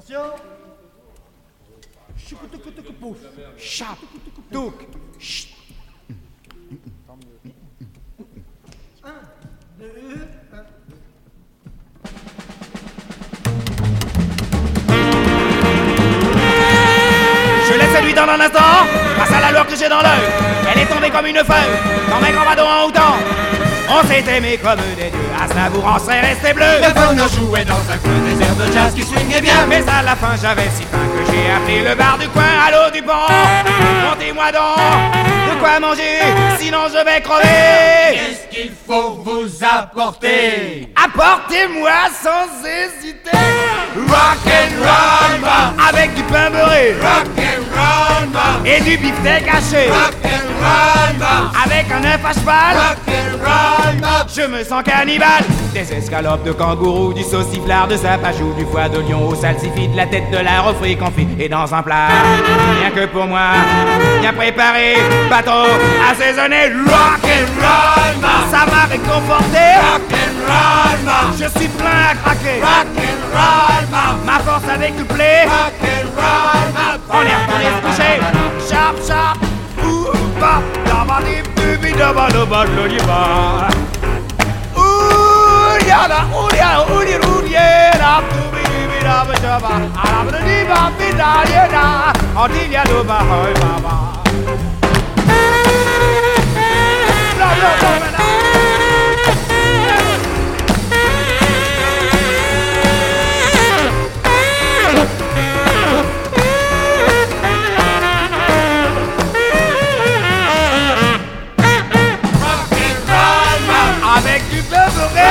Attention. Choucoutouk, Chap, touk, chut. 1, 2, 1. Je l'ai séduit dans un instant, grâce à la lueur que j'ai dans l'œil. Elle est tombée comme une feuille, dans mes grands badauds en hautant. On s'est aimé comme des dieux, Aznavour en serait resté bleu. Le phono jouait dans un coin des airs de jazz qui swingait bien. Mais à la fin j'avais si faim que j'ai appelé le bar du coin. Allô du pont, montez-moi donc de quoi manger, sinon je vais crever. Qu'est-ce qu'il faut vous apporter? Apportez-moi sans hésiter Rock'n'roll man, avec du pain beurré rock'n'roll man, et du beefsteak haché rock'n'roll man, avec un œuf à cheval. rock'n'roll man. Je me sens cannibale. Des escalopes de kangourou, du sauciflard, de sapajou, du foie de lion au salsifis, de la tête de la aux fruits confits et dans un plat. Rien que pour moi, bien préparé, bateau assaisonné, Rock'n'roll man, ça m'a réconforté. rock'n'roll man, Je suis plein à craquer. rock'n'roll man, Ma force a décuplé. rock'n'roll man. On est retourné se coucher. Sharp, sharp, ouh, bap, dabadip, dubi, dabadaba, loliba. Ouh, yada, ouh, yada, ouh, yada, ouh, yada, dubi, dubi, daba, daba, alabra, diba, bida, yada, antilia, duba, hoi, baba. Bla, bla, bla, bla. Avec du beurre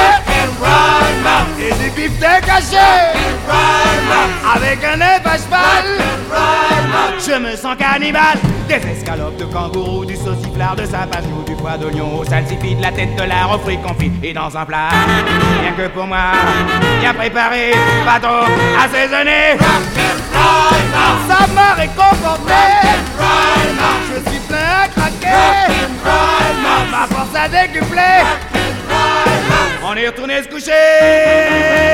et du beefsteak haché, avec un œuf à cheval. Je me sens cannibale. Des escalopes de kangourou, du sauciflard, de sapajou, du foie d'oignon au salsifis, de la tête de lard aux fruits confits et dans un plat. Rien que pour moi, bien préparé, bateau assaisonné. Ça m'a réconforté. Je suis plein à craquer. Ma force a décuplé. On est retourné se coucher.